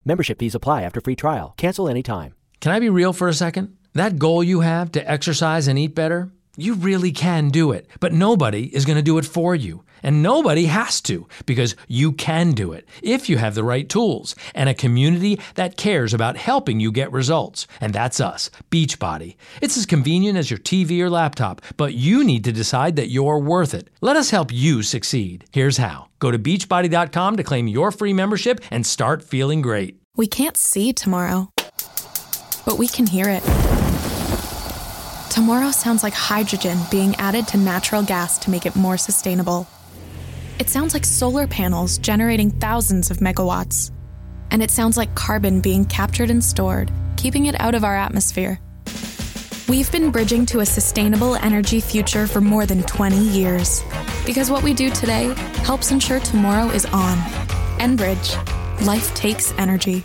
Membership fees apply after free trial. Cancel anytime. Can I be real for a second? That goal you have to exercise and eat better, you really can do it. But nobody is going to do it for you. And nobody has to, because you can do it if you have the right tools and a community that cares about helping you get results. And that's us, Beachbody. It's as convenient as your TV or laptop, but you need to decide that you're worth it. Let us help you succeed. Here's how. Go to Beachbody.com to claim your free membership and start feeling great. We can't see tomorrow, but we can hear it. Tomorrow sounds like hydrogen being added to natural gas to make it more sustainable. It sounds like solar panels generating thousands of megawatts. And it sounds like carbon being captured and stored, keeping it out of our atmosphere. We've been bridging to a sustainable energy future for more than 20 years. Because what we do today helps ensure tomorrow is on. Enbridge. Life takes energy.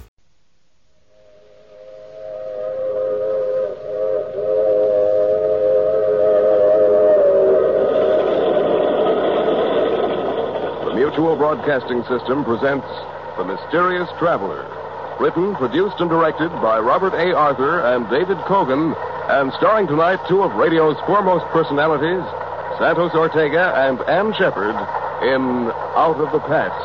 Mutual Broadcasting System presents The Mysterious Traveler. Written, produced, and directed by Robert A. Arthur and David Cogan, and starring tonight two of radio's foremost personalities, Santos Ortega and Ann Shepard, in Out of the Past.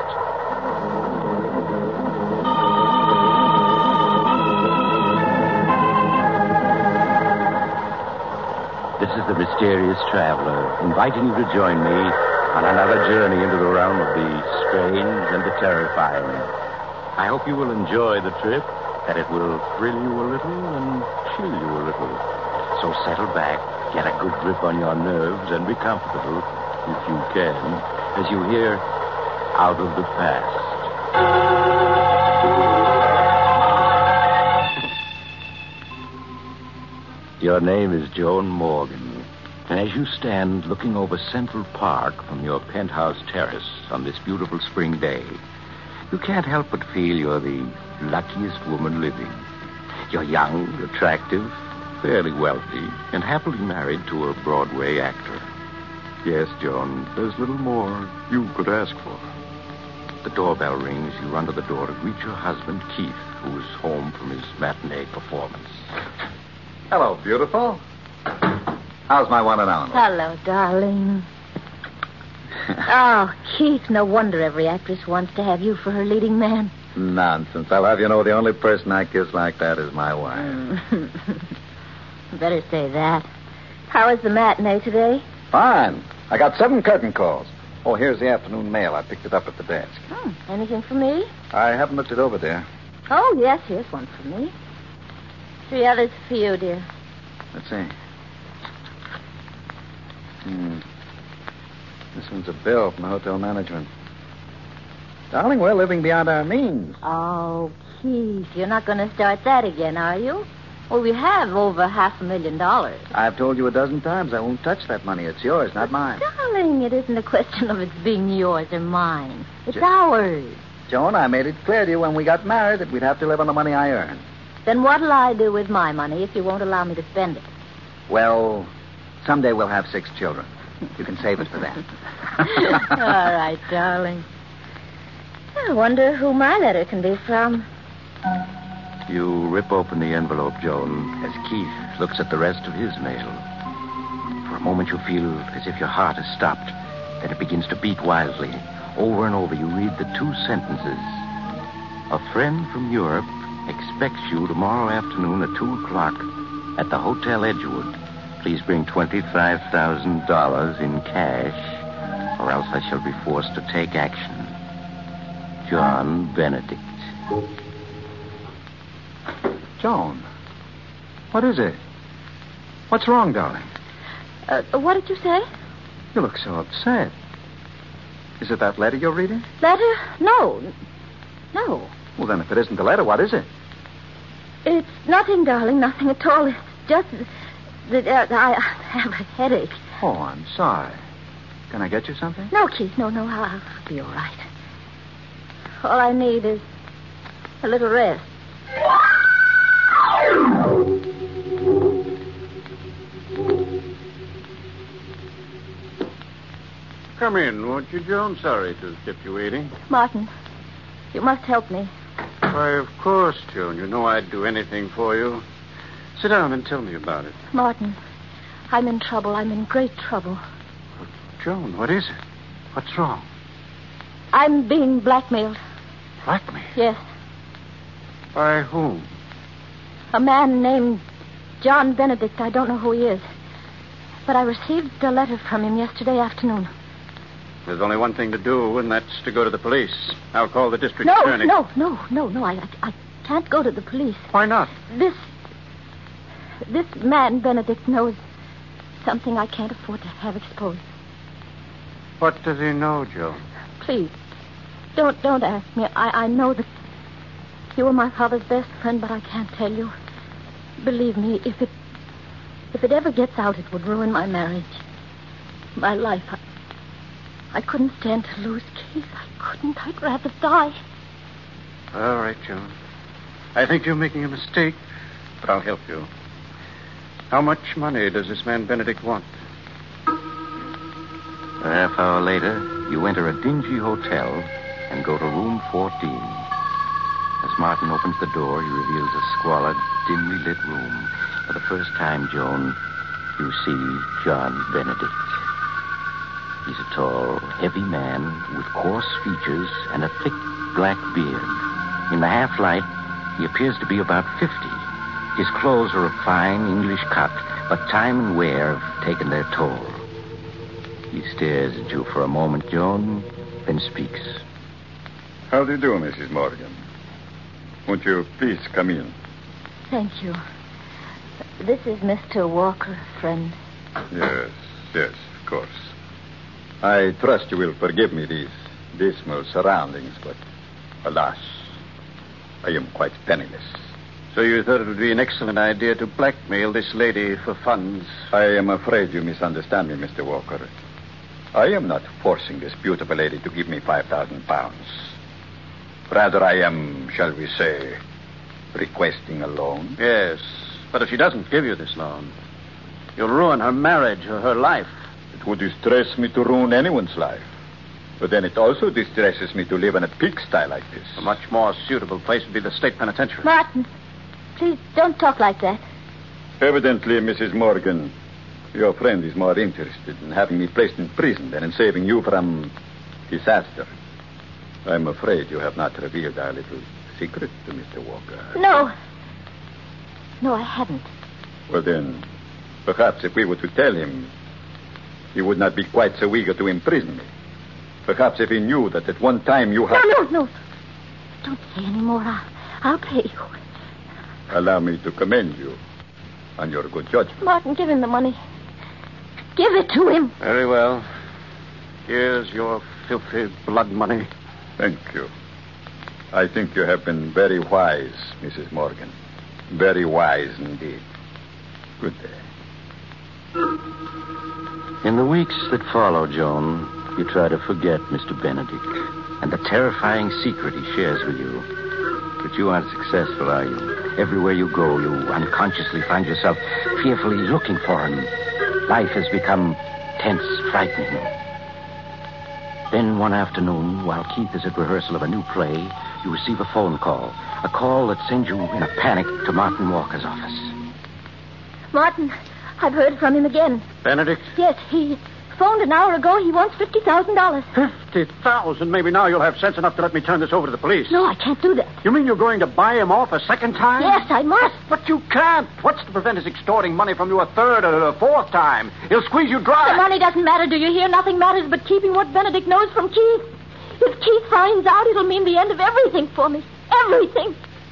This is The Mysterious Traveler, inviting you to join me on another journey into the realm of the strange and the terrifying. I hope you will enjoy the trip, that it will thrill you a little and chill you a little. So settle back, get a good grip on your nerves, and be comfortable, if you can, as you hear Out of the Past. Your name is Joan Morgan. And as you stand looking over Central Park from your penthouse terrace on this beautiful spring day, you can't help but feel you're the luckiest woman living. You're young, attractive, fairly wealthy, and happily married to a Broadway actor. Yes, Joan, there's little more you could ask for. The doorbell rings. You run to the door to greet your husband, Keith, who is home from his matinee performance. Hello, beautiful. How's my one and only? Hello, darling. Oh, Keith, no wonder every actress wants to have you for her leading man. Nonsense. I'll have you know the only person I kiss like that is my wife. Better say that. How was the matinee today? Fine. I got 7 curtain calls. Oh, here's the afternoon mail. I picked it up at the desk. Anything for me? I haven't looked it over, dear. Oh, yes, here's one for me. 3 others for you, dear. Let's see. This one's a bill from the hotel management. Darling, we're living beyond our means. Oh, Keith, you're not going to start that again, are you? Well, we have over $500,000. I've told you a dozen times I won't touch that money. It's yours, not mine. Darling, it isn't a question of it being yours or mine. It's ours. Joan, I made it clear to you when we got married that we'd have to live on the money I earn. Then what'll I do with my money if you won't allow me to spend it? Well, someday we'll have 6 children. You can save it for that. All right, darling. I wonder who my letter can be from. You rip open the envelope, Joan, as Keith looks at the rest of his mail. For a moment you feel as if your heart has stopped. Then it begins to beat wildly. Over and over you read the 2 sentences. A friend from Europe expects you tomorrow afternoon at 2 o'clock at the Hotel Edgewood. Please bring $25,000 in cash, or else I shall be forced to take action. John Benedict. Joan, what is it? What's wrong, darling? What did you say? You look so upset. Is it that letter you're reading? Letter? No. Well, then, if it isn't the letter, what is it? It's nothing, darling, nothing at all. It's just that I have a headache. Oh, I'm sorry. Can I get you something? No, Keith, no, I'll be all right. All I need is a little rest. Come in, won't you, Joan? Sorry to keep you waiting. Martin, you must help me. Why, of course, Joan. You know I'd do anything for you. Sit down and tell me about it. Martin, I'm in trouble. I'm in great trouble. Joan, what is it? What's wrong? I'm being blackmailed. Blackmail? Yes. By whom? A man named John Benedict. I don't know who he is. But I received a letter from him yesterday afternoon. There's only one thing to do, and that's to go to the police. I'll call the district attorney. No. I can't go to the police. Why not? This man, Benedict, knows something I can't afford to have exposed. What does he know, Joan? Please, don't ask me. I know that you were my father's best friend, but I can't tell you. Believe me, if it ever gets out, it would ruin my marriage. My life. I couldn't stand to lose Keith. I couldn't. I'd rather die. All right, Joan. I think you're making a mistake, but I'll help you. How much money does this man Benedict want? A half hour later, you enter a dingy hotel and go to room 14. As Martin opens the door, he reveals a squalid, dimly lit room. For the first time, Joan, you see John Benedict. He's a tall, heavy man with coarse features and a thick black beard. In the half-light, he appears to be about 50. His clothes are of fine English cut, but time and wear have taken their toll. He stares at you for a moment, Joan, then speaks. How do you do, Mrs. Morgan? Won't you please come in? Thank you. This is Mr. Walker, friend. Yes, of course. I trust you will forgive me these dismal surroundings, but alas, I am quite penniless. So you thought it would be an excellent idea to blackmail this lady for funds? I am afraid you misunderstand me, Mr. Walker. I am not forcing this beautiful lady to give me 5,000 pounds. Rather, I am, shall we say, requesting a loan. Yes, but if she doesn't give you this loan, you'll ruin her marriage or her life. It would distress me to ruin anyone's life. But then it also distresses me to live in a pigsty like this. A much more suitable place would be the state penitentiary. Martin, please don't talk like that. Evidently, Mrs. Morgan, your friend is more interested in having me placed in prison than in saving you from disaster. I'm afraid you have not revealed our little secret to Mr. Walker. No, I haven't. Well, then, perhaps if we were to tell him, he would not be quite so eager to imprison me. Perhaps if he knew that at one time you had... No. Don't say any more. I'll pay you. Allow me to commend you on your good judgment. Martin, give him the money. Give it to him. Very well. Here's your filthy blood money. Thank you. I think you have been very wise, Mrs. Morgan. Very wise indeed. Good day. In the weeks that follow, Joan, you try to forget Mr. Benedict and the terrifying secret he shares with you. But you aren't successful, are you? Everywhere you go, you unconsciously find yourself fearfully looking for him. Life has become tense, frightening. Then one afternoon, while Keith is at rehearsal of a new play, you receive a phone call. A call that sends you in a panic to Martin Walker's office. Martin, I've heard from him again. Benedict? Yes, he phoned an hour ago. He wants $50,000. 50,000? Maybe now you'll have sense enough to let me turn this over to the police. No, I can't do that. You mean you're going to buy him off a second time? Yes, I must. But you can't. What's to prevent his extorting money from you a third or a fourth time? He'll squeeze you dry. The money doesn't matter, do you hear? Nothing matters but keeping what Benedict knows from Keith. If Keith finds out, it'll mean the end of everything for me. Everything.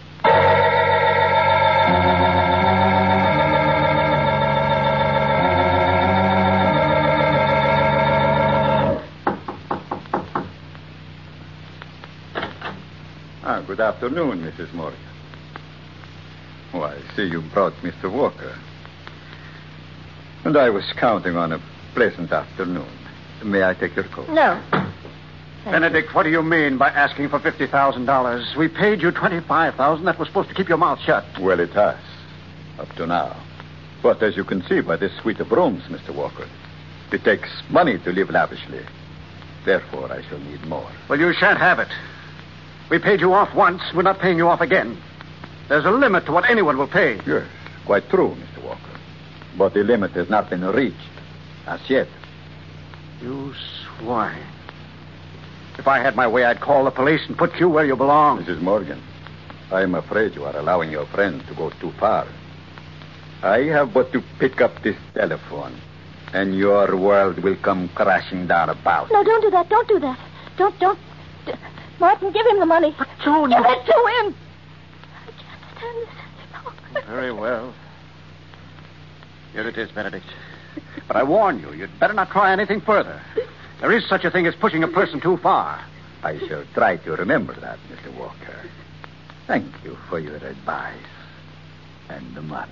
Good afternoon, Mrs. Morgan. Oh, I see you brought Mr. Walker. And I was counting on a pleasant afternoon. May I take your coat? No. Benedict, what do you mean by asking for $50,000? We paid you $25,000. That was supposed to keep your mouth shut. Well, it has, up to now. But as you can see by this suite of rooms, Mr. Walker, it takes money to live lavishly. Therefore, I shall need more. Well, you shan't have it. We paid you off once. We're not paying you off again. There's a limit to what anyone will pay. Yes, quite true, Mr. Walker. But the limit has not been reached as yet. You swine. If I had my way, I'd call the police and put you where you belong. Mrs. Morgan, I am afraid you are allowing your friend to go too far. I have but to pick up this telephone, and your world will come crashing down about. No, don't do that. Don't do that. Don't. Martin, give him the money. But, Joan, give it to him. I can't stand this anymore. Very well. Here it is, Benedict. But I warn you, you'd better not try anything further. There is such a thing as pushing a person too far. I shall try to remember that, Mr. Walker. Thank you for your advice and the money.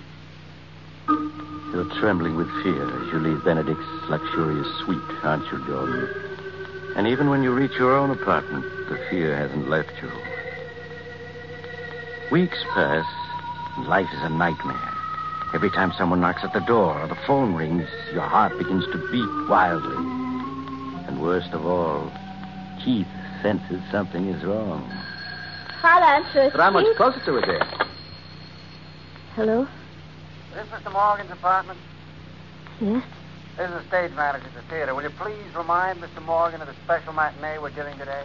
You're trembling with fear as you leave Benedict's luxurious suite, aren't you, Jordan? And even when you reach your own apartment, the fear hasn't left you. Weeks pass, and life is a nightmare. Every time someone knocks at the door or the phone rings, your heart begins to beat wildly. And worst of all, Keith senses something is wrong. I'll answer it. But how much Keith? closer to it there? Hello? Is this Mr. Morgan's apartment? Yes? This is the stage manager at the theater. Will you please remind Mr. Morgan of the special matinee we're giving today?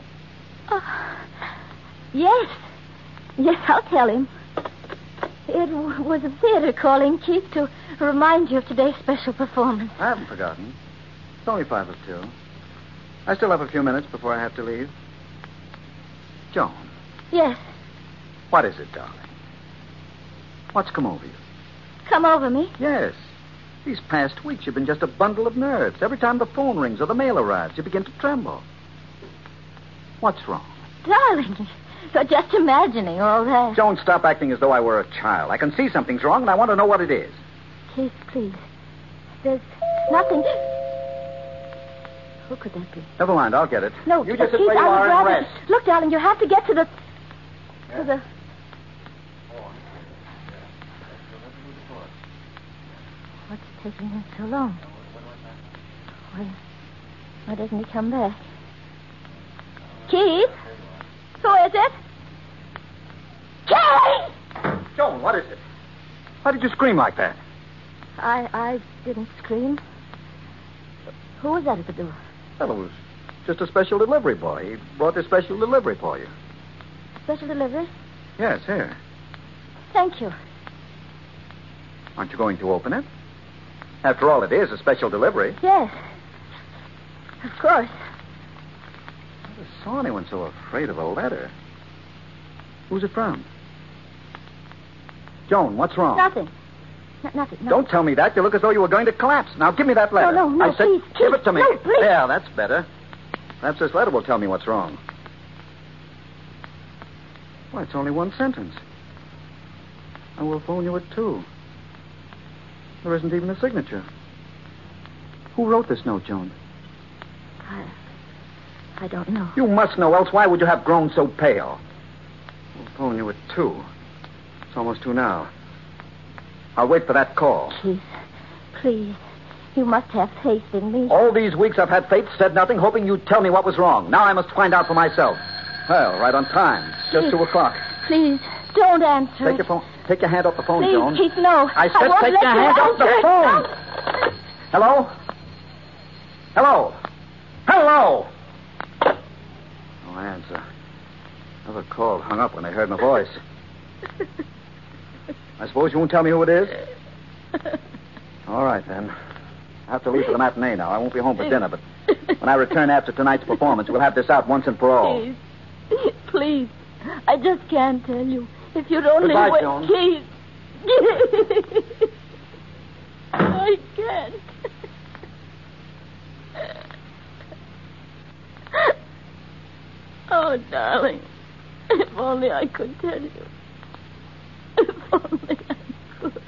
Yes. Yes, I'll tell him. It was the theater calling, Keith, to remind you of today's special performance. I haven't forgotten. It's only 5 of 2. I still have a few minutes before I have to leave. Joan, Yes. what is it, darling? What's come over you? Come over me. Yes. These past weeks, you've been just a bundle of nerves. Every time the phone rings or the mail arrives, you begin to tremble. What's wrong? Darling, you're just imagining all that. Joan, stop acting as though I were a child. I can see something's wrong, and I want to know what it is. Keith, please. There's nothing. Who could that be? Never mind, I'll get it. No, you just sit Keith, where you I would are and rather... rest. Look, darling, you have to get to the... To the... What's taking him so long? Why doesn't he come back? Keith? Who is it? Keith! Joan, what is it? Why did you scream like that? I didn't scream. Who was that at the door? Well, it was just a special delivery boy. He brought this special delivery for you. Special delivery? Yes, here. Thank you. Aren't you going to open it? After all, it is a special delivery. Yes. Of course. I never saw anyone so afraid of a letter. Who's it from? Joan, what's wrong? Nothing. Nothing. No. Don't tell me that. You look as though you were going to collapse. Now, give me that letter. No, I said, please. give it to me. No, please. There, that's better. Perhaps this letter will tell me what's wrong. Why, it's only one sentence. I will phone you at 2. There isn't even a signature. Who wrote this note, Joan? I don't know. You must know, else why would you have grown so pale? I'll phone you at 2. It's almost 2 now. I'll wait for that call. Keith, please. You must have faith in me. All these weeks I've had faith, said nothing, hoping you'd tell me what was wrong. Now I must find out for myself. Well, right on time. It's just 2 o'clock. Please, don't answer. Take your phone. Take your hand off the phone, Please, Joan. Keith, no. I said won't take let your you hand off the answer it. phone. No. Hello? Hello? Hello? No answer. Whoever called hung up when they heard my voice. I suppose you won't tell me who it is? All right, then. I have to leave for the matinee now. I won't be home for dinner, but when I return after tonight's performance, we'll have this out once and for all. Please. Please. I just can't tell you. If you'd only Goodbye, wait. Joan. Keith. I can't. Oh, darling. If only I could tell you. If only I could.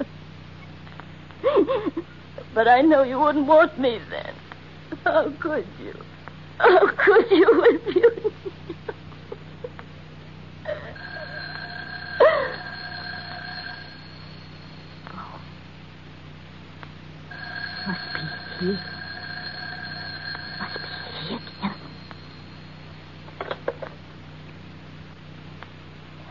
But I know you wouldn't want me then. How could you? How could you if you knew? Oh. Must be he. Must be he again.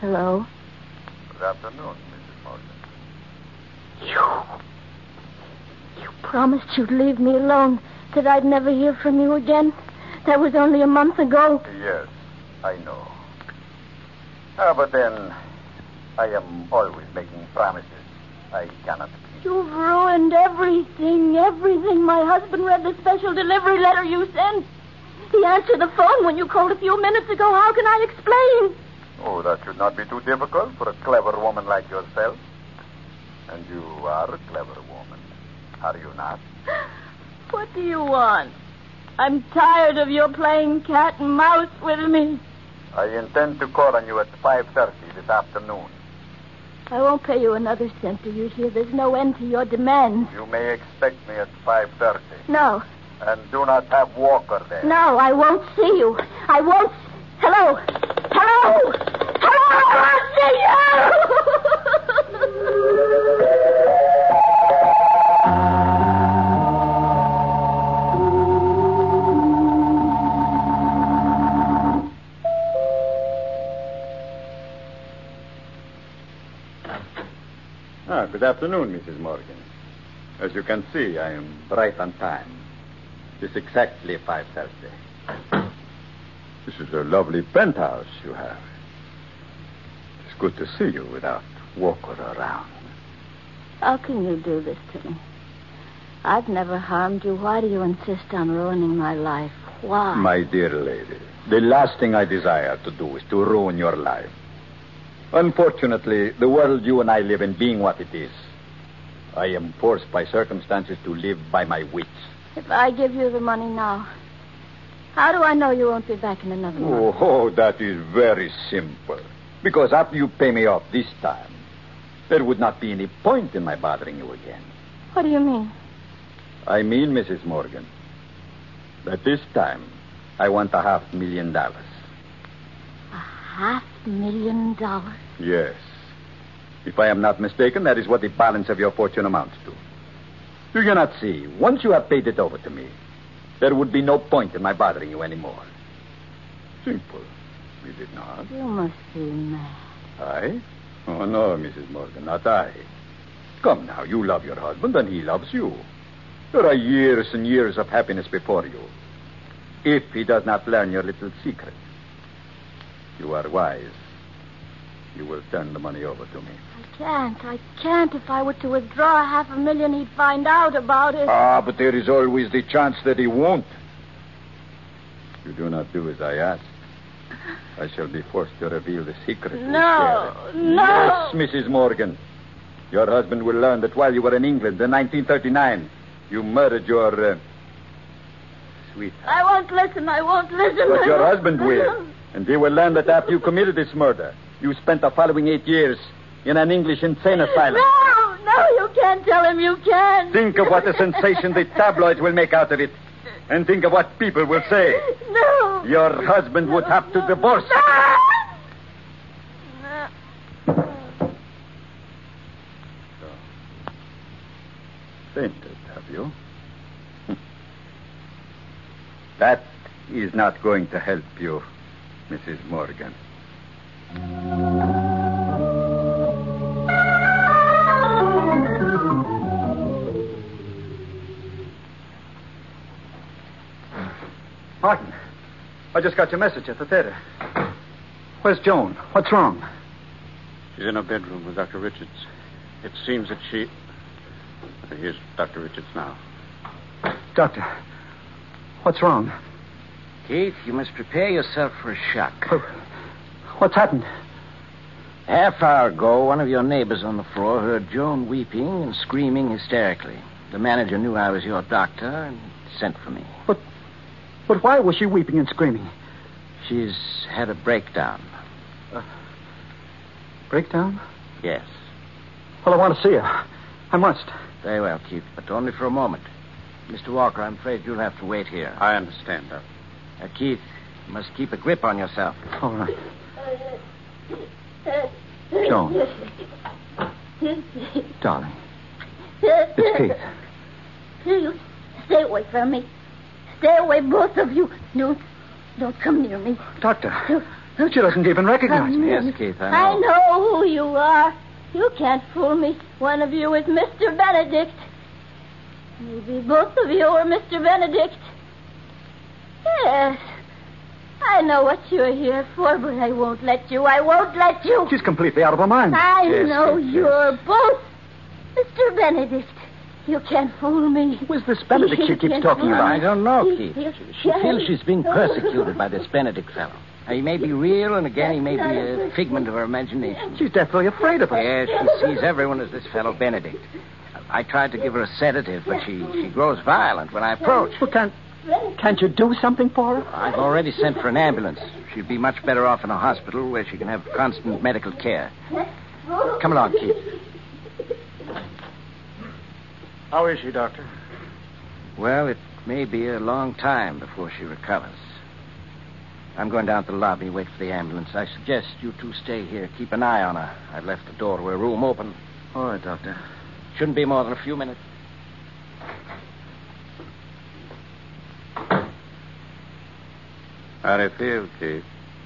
Hello? Good afternoon, Mrs. Morgan. You promised you'd leave me alone, that I'd never hear from you again. That was only a month ago. Yes, I know. But then, I am always making promises I cannot keep. You've ruined everything. My husband read the special delivery letter you sent. He answered the phone when you called a few minutes ago. How can I explain? Oh, that should not be too difficult for a clever woman like yourself. And you are a clever woman, are you not? What do you want? I'm tired of your playing cat and mouse with me. I intend to call on you at 5:30 this afternoon. I won't pay you another cent, do you hear? There's no end to your demands. You may expect me at 5:30. No. And do not have Walker there. No, I won't see you. I won't... Hello? Hello? Hello? I won't see you! Good afternoon, Mrs. Morgan. As you can see, I am right on time. It's exactly 5:30. This is a lovely penthouse you have. It's good to see you without Walker around. How can you do this to me? I've never harmed you. Why do you insist on ruining my life? Why? My dear lady, the last thing I desire to do is to ruin your life. Unfortunately, the world you and I live in being what it is, I am forced by circumstances to live by my wits. If I give you the money now, how do I know you won't be back in another month? Oh, that is very simple. Because after you pay me off this time, there would not be any point in my bothering you again. What do you mean? I mean, Mrs. Morgan, that this time I want $500,000. $500,000? Yes. If I am not mistaken, that is what the balance of your fortune amounts to. Do you not see? Once you have paid it over to me, there would be no point in my bothering you anymore. Simple. Is it not? You must be mad. I? Oh, no, Mrs. Morgan, not I. Come now, you love your husband and he loves you. There are years and years of happiness before you. If he does not learn your little secret. You are wise. You will turn the money over to me. I can't. If I were to withdraw $500,000, he'd find out about it. But there is always the chance that he won't. You do not do as I ask. I shall be forced to reveal the secret. No. Yes, Mrs. Morgan. Your husband will learn that while you were in England in 1939, you murdered your sweetheart. I won't listen. But your husband will. And he will learn that after you committed this murder, you spent the following 8 years in an English insane asylum. No, you can't tell him. You can't. Think of what a sensation the tabloids will make out of it. And think of what people will say. No. Your husband would have to divorce. No. So, fainted, have you? That is not going to help you, Mrs. Morgan. Martin, I just got your message at the theater. Where's Joan? What's wrong? She's in her bedroom with Dr. Richards. It seems that she... Here's Dr. Richards now. Doctor, what's wrong? Keith, you must prepare yourself for a shock. What's happened? Half hour ago, one of your neighbors on the floor heard Joan weeping and screaming hysterically. The manager knew I was your doctor and sent for me. But why was she weeping and screaming? She's had a breakdown. Breakdown? Yes. Well, I want to see her. I must. Very well, Keith, but only for a moment. Mr. Walker, I'm afraid you'll have to wait here. I understand, Doctor. Keith, you must keep a grip on yourself. All right. Joan. Darling. It's Keith. Please, stay away from me. Stay away, both of you. Don't come near me. Doctor. She doesn't even recognize me. Yes, Keith, I know who you are. You can't fool me. One of you is Mr. Benedict. Maybe both of you are Mr. Benedict. Yes. I know what you're here for, but I won't let you. I won't let you. She's completely out of her mind. I know you're both Mr. Benedict. You can't fool me. Who's this Benedict she keeps talking about? I don't know, Keith. She feels she's being persecuted by this Benedict fellow. He may be real, and again, he may be a figment of her imagination. She's deathly afraid of him. Yes, she sees everyone as this fellow Benedict. I tried to give her a sedative, but she grows violent when I approach. Well, can't you do something for her? I've already sent for an ambulance. She'd be much better off in a hospital where she can have constant medical care. Come along, Keith. How is she, Doctor? Well, it may be a long time before she recovers. I'm going down to the lobby, wait for the ambulance. I suggest you two stay here. Keep an eye on her. I've left the door to her room open. All right, Doctor. Shouldn't be more than a few minutes. How do you feel, Keith?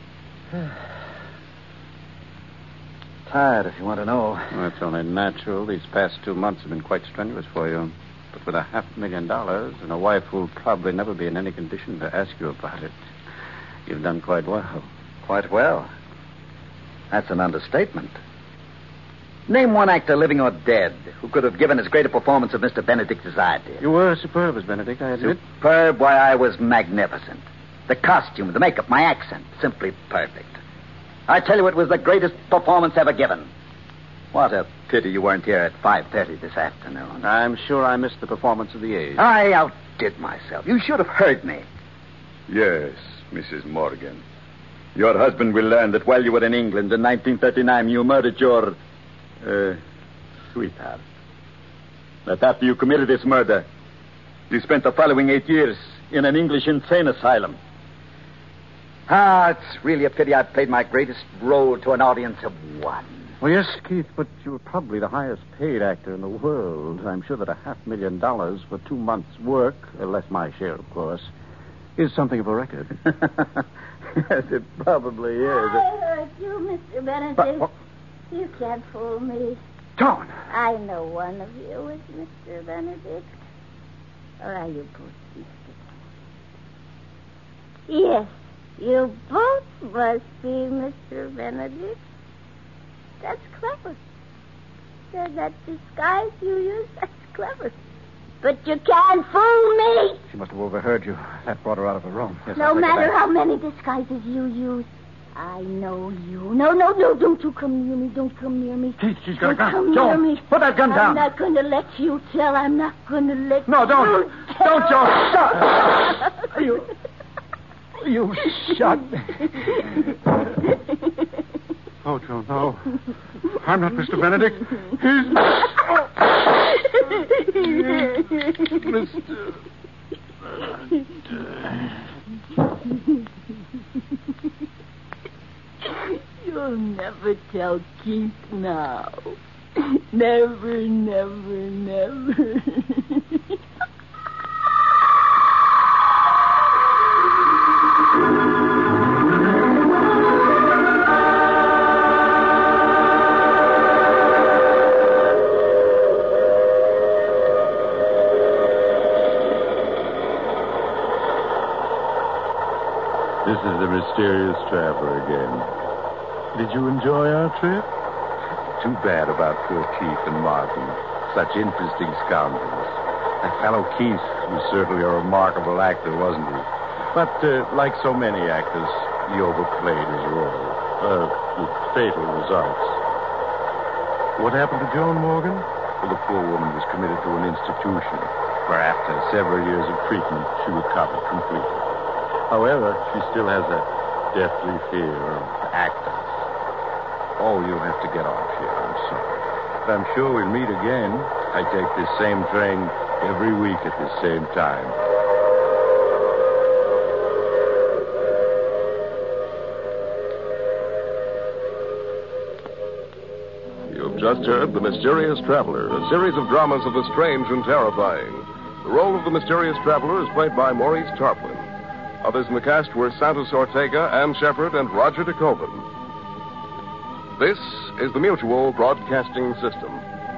Tired, if you want to know. Well, it's only natural. These past 2 months have been quite strenuous for you. But with $500,000 and a wife who'll probably never be in any condition to ask you about it, you've done quite well. Quite well? That's an understatement. Name one actor, living or dead, who could have given as great a performance of Mr. Benedict as I did. You were superb as Benedict, I admit. Superb? Why, I was magnificent. The costume, the makeup, my accent, simply perfect. I tell you, it was the greatest performance ever given. What a pity you weren't here at 5:30 this afternoon. I'm sure I missed the performance of the age. I outdid myself. You should have heard me. Yes, Mrs. Morgan. Your husband will learn that while you were in England in 1939, you murdered your, sweetheart. That after you committed this murder, you spent the following 8 years in an English insane asylum. It's really a pity I played my greatest role to an audience of one. Well, yes, Keith, but you were probably the highest paid actor in the world. I'm sure that $500,000 for 2 months' work, less my share, of course, is something of a record. Yes, it probably is. I heard you, Mr. Benedict. You can't fool me. Joan! I know one of you is Mr. Benedict. Or are you both Mr. Yes, you both must be Mr. Benedict. That's clever. That disguise you use, that's clever. But you can't fool me. She must have overheard you. That brought her out of her room. Yes, no matter how many disguises you use, I know you. No, don't you come near me. Don't come near me. She's got a gun. Come Joan, near me. put that gun down. I'm not going to let you tell. I'm not going to let No, you don't. tell. Don't, Joan. Stop. You shot me. Oh, Joan, no. I'm not Mr. Benedict. He's... Mr. You'll never tell Keith now. Never, never, never. This is the mysterious traveler again. Did you enjoy our trip? Too bad about poor Keith and Martin. Such interesting scoundrels. That fellow Keith was certainly a remarkable actor, wasn't he? But, like so many actors, he overplayed his role. With fatal results. What happened to Joan Morgan? Well, the poor woman was committed to an institution, where after several years of treatment, she recovered completely. However, she still has a deathly fear of actors. Oh, you'll have to get off here. I'm sorry. But I'm sure we'll meet again. I take this same train every week at the same time. You've just heard The Mysterious Traveler, a series of dramas of the strange and terrifying. The role of the mysterious traveler is played by Maurice Tarplin. Others in the cast were Santos Ortega, Ann Shepard, and Roger DeCoven. This is the Mutual Broadcasting System.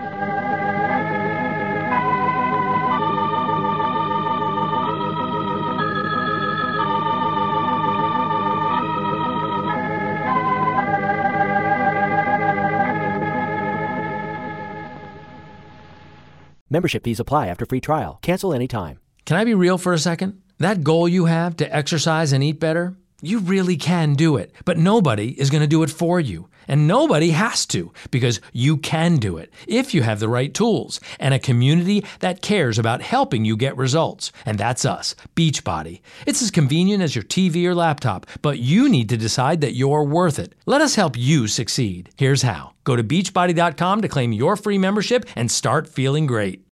Membership fees apply after free trial. Cancel anytime. Can I be real for a second? That goal you have to exercise and eat better, you really can do it. But nobody is going to do it for you. And nobody has to, because you can do it if you have the right tools and a community that cares about helping you get results. And that's us, Beachbody. It's as convenient as your TV or laptop, but you need to decide that you're worth it. Let us help you succeed. Here's how. Go to Beachbody.com to claim your free membership and start feeling great.